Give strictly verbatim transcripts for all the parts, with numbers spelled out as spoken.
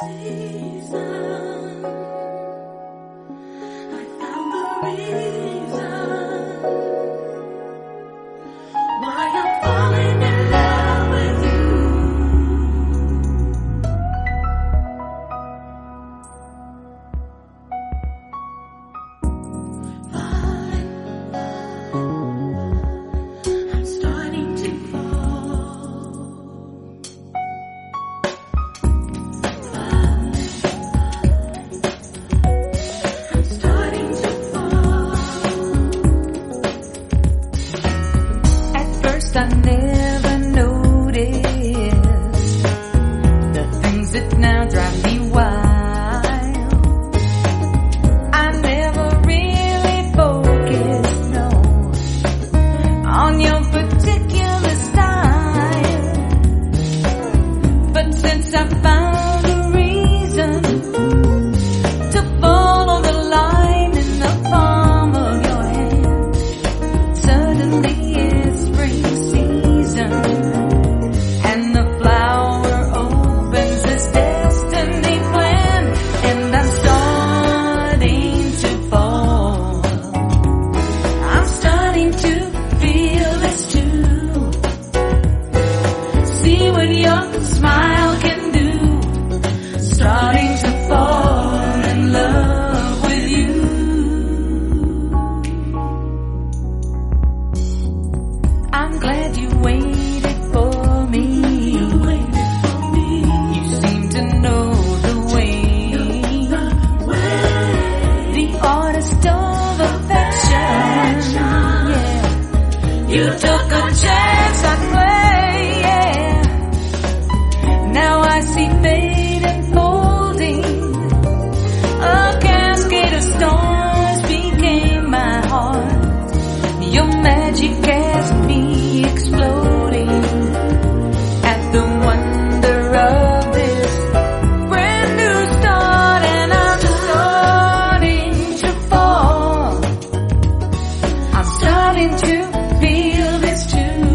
I never noticed the things that now drive me wild. I never really focused, no, on your particular style. But since I found a reason to follow the line in the palm of your hand, suddenly it's spring season, and the flower opens its destiny plan, and I'm starting to fall. I'm starting to feel this too. See what your smile can do. Starting to fall in love with you. I'm glad you waited for me. You seem to know the way. The artist of affection. Yeah. You took a chance on play. Yeah. Now I see fate unfolding. A cascade of stars became my heart. Your magic has me exploding at the wonder of this brand new start, and I'm starting to fall. I'm starting to feel this too.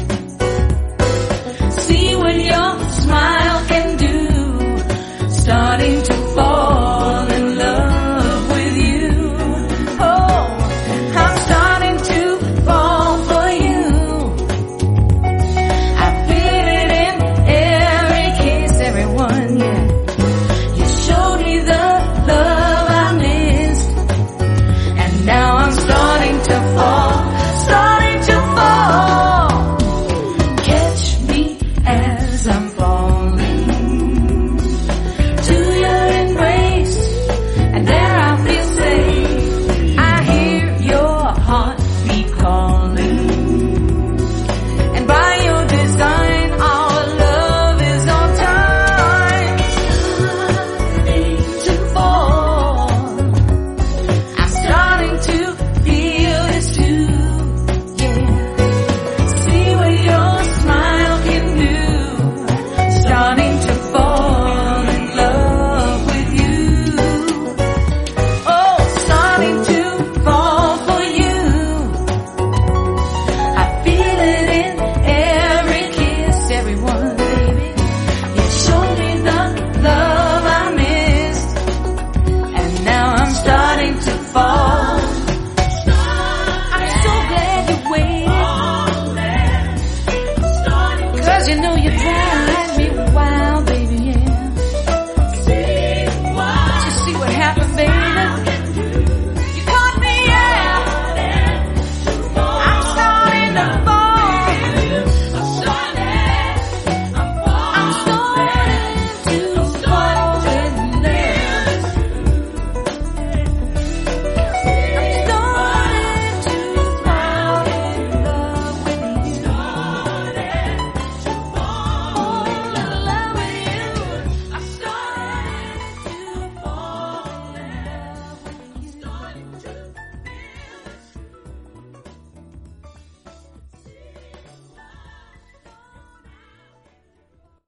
See what your smile can do. Starting to fall in love with you. Oh, I'm starting to fall for you. I feel it in every kiss, everyone, yeah. You showed me the love I missed, and now I'm starting to fall, starting to fall. Catch me as I'm falling to your embrace, and there I feel safe. I hear your heartbeat calling, and by your design, our love is on time. Starting to fall. I'm starting to feel this too. Yeah. See what your smile can do. Starting to fall in love with you. Oh, starting to fall for you. I feel it in every kiss, everyone, baby. You showed me the love I missed, and now I'm starting to fall. I'm so glad you waited, 'cause you know you drive me wild, baby, yeah. Just see what happened, baby. You caught me, yeah. I'm starting to fall.